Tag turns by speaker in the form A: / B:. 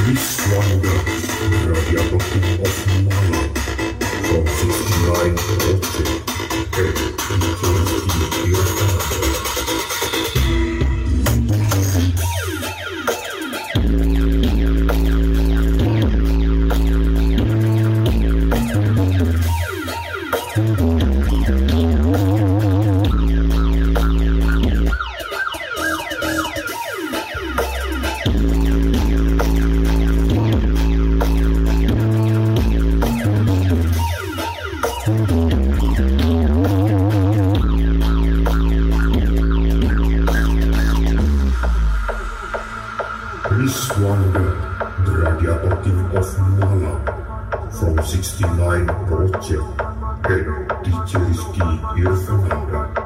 A: Chris Wonder, Radiator King of Malang, from 69 Project, and Nicholas Irfan. Chris Wonder, the Radiator King of Malang, from 69 Project, and DJ Rizky Irfananda.